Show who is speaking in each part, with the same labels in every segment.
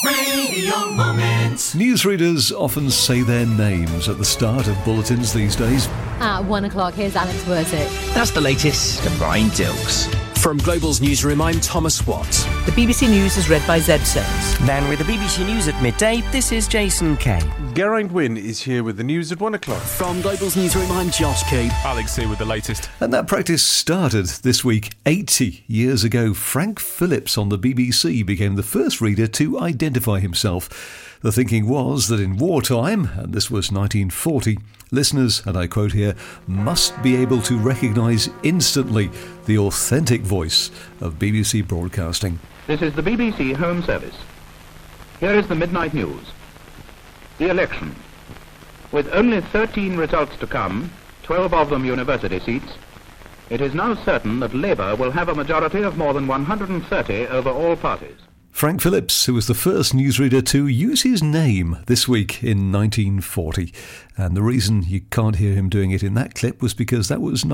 Speaker 1: Radio Moment.
Speaker 2: Newsreaders often say their names at the start of bulletins these days.
Speaker 3: At 1 o'clock, here's Alex Worsett.
Speaker 4: That's the latest to Brian Dilks.
Speaker 5: From Global's newsroom, I'm Thomas Watt.
Speaker 6: The BBC News is read by Zeb Soames.
Speaker 4: Then with the BBC News at midday, this is Jason Kay.
Speaker 7: Geraint Wynne is here with the news at 1 o'clock.
Speaker 5: From Global's newsroom, I'm Josh Key.
Speaker 8: Alex here with the latest.
Speaker 2: And that practice started this week. 80 years ago, Frank Phillips on the BBC became the first reader to identify himself. The thinking was that in wartime, and this was 1940, listeners, and I quote here, must be able to recognise instantly the authentic voice of BBC broadcasting.
Speaker 9: This is the BBC Home Service. Here is the midnight news. The election. With only 13 results to come, 12 of them university seats, it is now certain that Labour will have a majority of more than 130 over all parties.
Speaker 2: Frank Phillips, who was the first newsreader to use his name this week in 1940. And the reason you can't hear him doing it in that clip was because that was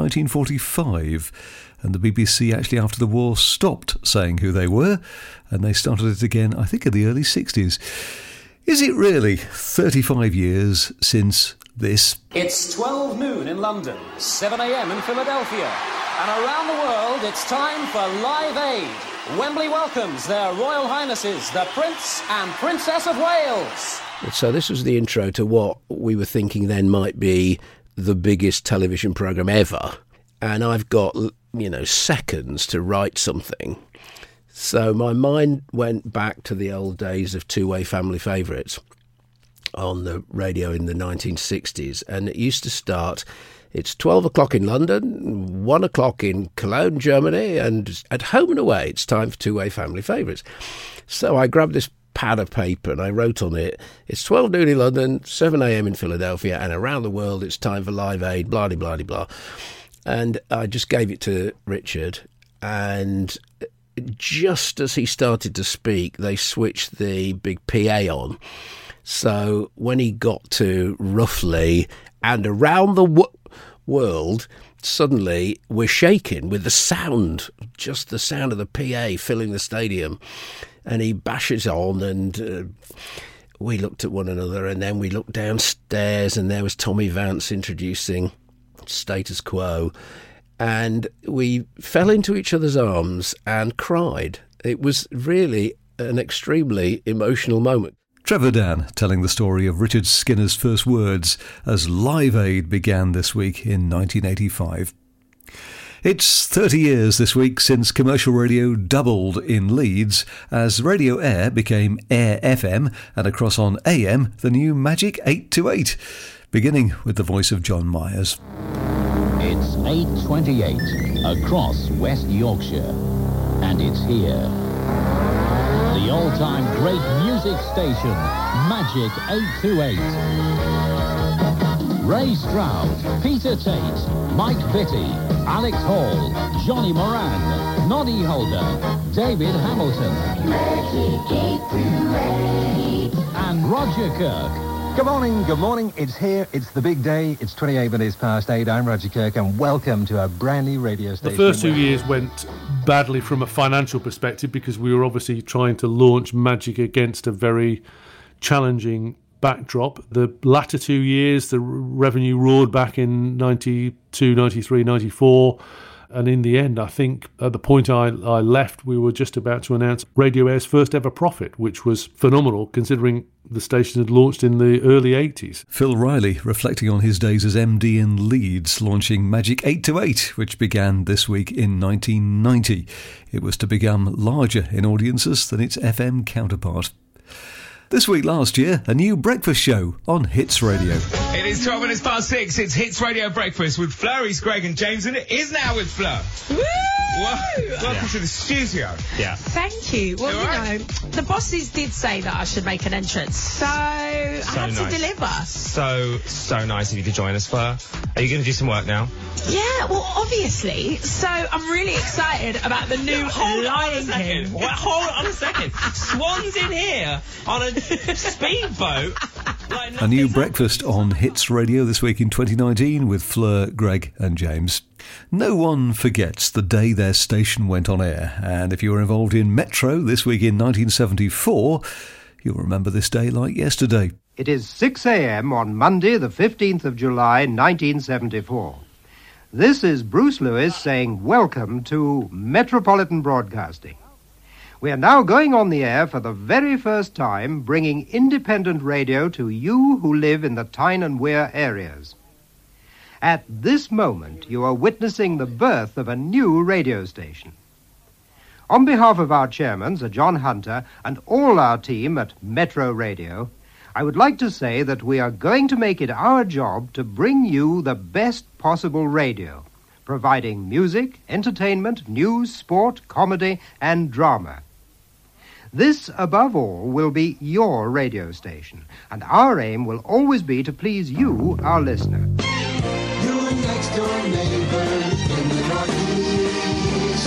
Speaker 2: 1945. And the BBC actually after the war stopped saying who they were. And they started it again, I think, in the early 60s. Is it really 35 years since this?
Speaker 10: It's 12 noon in London, 7 a.m. in Philadelphia. And around the world, it's time for Live Aid. Wembley welcomes their Royal Highnesses, the Prince and Princess of Wales.
Speaker 11: So this was the intro to what we were thinking then might be the biggest television programme ever. And I've got, seconds to write something. So my mind went back to the old days of two-way family favourites on the radio in the 1960s. And it used to start... It's 12 o'clock in London, 1 o'clock in Cologne, Germany, and at home and away, it's time for two-way family favourites. So I grabbed this pad of paper and I wrote on it, it's 12 noon in London, 7 a.m. in Philadelphia, and around the world, it's time for Live Aid, blah-de-blah-de-blah. And I just gave it to Richard, and just as he started to speak, they switched the big PA on. So when he got to roughly, and around the world, suddenly we're shaking with the sound, just the sound of the PA filling the stadium. And he bashes on, and we looked at one another, and then we looked downstairs, and there was Tommy Vance introducing Status Quo, and we fell into each other's arms and cried. It was really an extremely emotional moment.
Speaker 2: Trevor Dan telling the story of Richard Skinner's first words as Live Aid began this week in 1985. It's 30 years this week since commercial radio doubled in Leeds as Radio Air became Air FM and across on AM the new Magic 828, beginning with the voice of John Myers.
Speaker 12: It's 8:28 across West Yorkshire, and it's here. The all-time great music station, Magic 828. Ray Stroud, Peter Tate, Mike Bitty, Alex Hall, Johnny Moran, Noddy Holder, David Hamilton, Magic 828, and Roger Kirk.
Speaker 13: Good morning, it's here, it's the big day, it's 28 minutes past 8, I'm Roger Kirk, and welcome to a brand new radio station.
Speaker 8: The first 2 years went badly from a financial perspective because we were obviously trying to launch Magic against a very challenging backdrop. The latter 2 years, the revenue roared back in 92, 93, 94. And in the end, I think at the point I left, we were just about to announce Radio Air's first ever profit, which was phenomenal considering the station had launched in the early 80s.
Speaker 2: Phil Riley reflecting on his days as MD in Leeds, launching Magic 828, which began this week in 1990. It was to become larger in audiences than its FM counterpart. This week last year, a new breakfast show on Hits Radio.
Speaker 14: It is 12 minutes past 6. It's Hits Radio Breakfast with Fleur, Reese, Greg and James, and it is now with Fleur.
Speaker 15: Woo!
Speaker 14: Welcome to the studio.
Speaker 15: Yeah. Thank you. Well, the bosses did say that I should make an entrance, so I had to deliver.
Speaker 14: So nice of you to join us, Fleur. Are you going to do some work now?
Speaker 15: Yeah, well, obviously. So I'm really excited about the new Lion King.
Speaker 14: Hold on a second. Swan's in here on a speedboat.
Speaker 2: A new breakfast on Hits Radio this week in 2019 with Fleur, Greg and James. No one forgets the day their station went on air, and if you were involved in Metro this week in 1974, You'll remember this day like yesterday.
Speaker 16: It is 6 a.m. on Monday, the 15th of July, 1974. This is Bruce Lewis saying welcome to Metropolitan Broadcasting. We are now going on the air for the very first time, bringing independent radio to you who live in the Tyne and Wear areas. At this moment, you are witnessing the birth of a new radio station. On behalf of our chairman, Sir John Hunter, and all our team at Metro Radio, I would like to say that we are going to make it our job to bring you the best possible radio, providing music, entertainment, news, sport, comedy, and drama. This, above all, will be your radio station, and our aim will always be to please you, our listener.
Speaker 1: Your next door neighbor in the Northeast,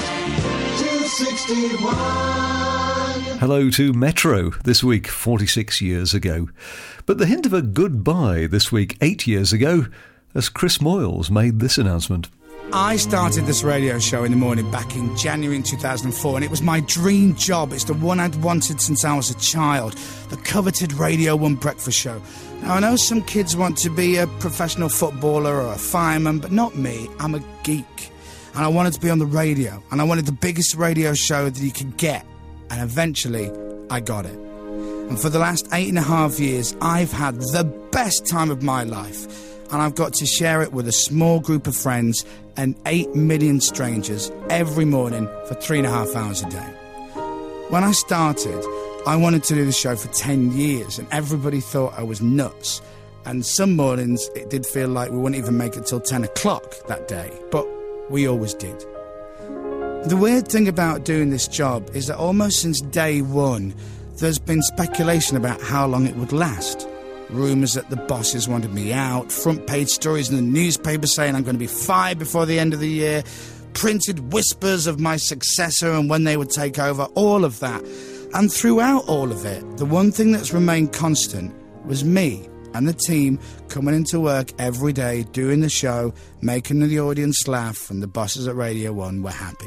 Speaker 1: 261.
Speaker 2: Hello to Metro this week, 46 years ago. But the hint of a goodbye this week, 8 years ago, as Chris Moyles made this announcement.
Speaker 17: I started this radio show in the morning back in January 2004, and it was my dream job. It's the one I'd wanted since I was a child, the coveted Radio 1 breakfast show. Now, I know some kids want to be a professional footballer or a fireman, but not me. I'm a geek, and I wanted to be on the radio, and I wanted the biggest radio show that you could get, and eventually I got it. And for the last 8.5 years, I've had the best time of my life, and I've got to share it with a small group of friends and 8 million strangers every morning for 3.5 hours a day. When I started, I wanted to do the show for 10 years, and everybody thought I was nuts. And some mornings, it did feel like we wouldn't even make it till 10 o'clock that day, but we always did. The weird thing about doing this job is that almost since day one, there's been speculation about how long it would last. Rumours that the bosses wanted me out, front page stories in the newspaper saying I'm going to be fired before the end of the year, printed whispers of my successor and when they would take over, all of that. And throughout all of it, the one thing that's remained constant was me and the team coming into work every day, doing the show, making the audience laugh, and the bosses at Radio 1 were happy.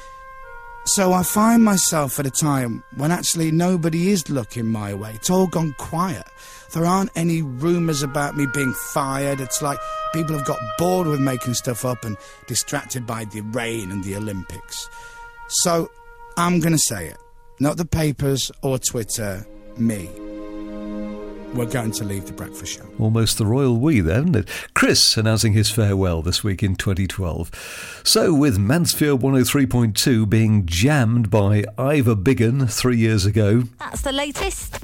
Speaker 17: So I find myself at a time when actually nobody is looking my way. It's all gone quiet. There aren't any rumours about me being fired. It's like people have got bored with making stuff up and distracted by the rain and the Olympics. So I'm going to say it. Not the papers or Twitter, me. We're going to leave the breakfast show.
Speaker 2: Almost the royal we there, isn't it? Chris announcing his farewell this week in 2012. So with Mansfield 103.2 being jammed by Ivor Biggin 3 years ago.
Speaker 3: That's the latest.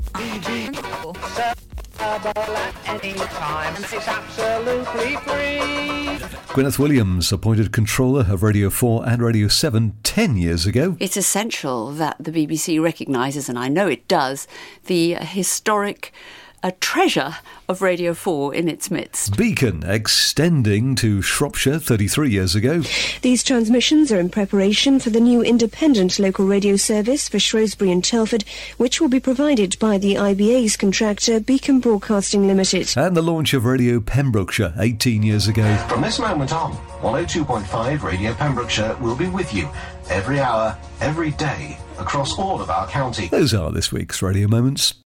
Speaker 2: Gwyneth Williams appointed controller of Radio 4 and Radio 7 10 years ago.
Speaker 18: It's essential that the BBC recognises, and I know it does, the historic treasure of Radio 4 in its midst.
Speaker 2: Beacon extending to Shropshire 33 years ago.
Speaker 19: These transmissions are in preparation for the new independent local radio service for Shrewsbury and Telford, which will be provided by the IBA's contractor Beacon Broadcasting Limited.
Speaker 2: And the launch of Radio Pembrokeshire 18 years ago.
Speaker 20: From this moment on, 102.5 Radio Pembrokeshire will be with you every hour, every day, across all of our county.
Speaker 2: Those are this week's Radio Moments.